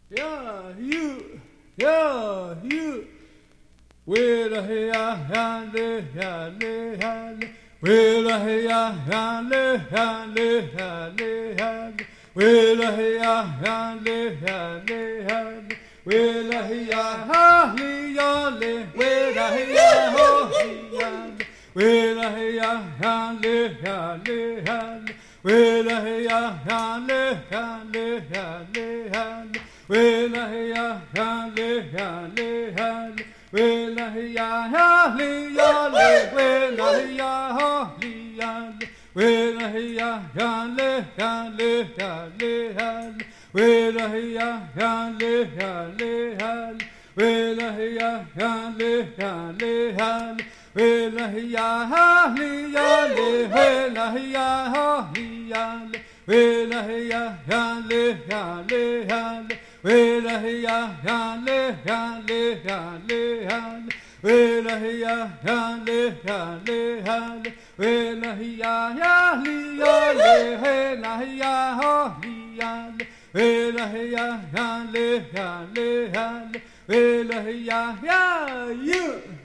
Yeah, you. With a hale, hale. With a hale, hale. With a hale, hale. With a hale, with a hale. With a hale, hale. With a hale, hale. Well, yeah, hale, hale, hale. Well, yeah, hale, hale. Well, yeah, hale, hale. Well, yeah, hale, hale, hale, hale. Well, yeah, hale, hale, hale. Well, yeah, hale, hale, hale. Well, yeah, hale, hale. Well, yeah, hale, hale. Well, yeah, hale, hale, hale. Well, yeah, hale, hale, hale, hale. Well, yeah, hale, hale, hale. Well, yeah, hale, hale, hale, hale. Well, yeah, hale, hale, hale. Well, yeah, you.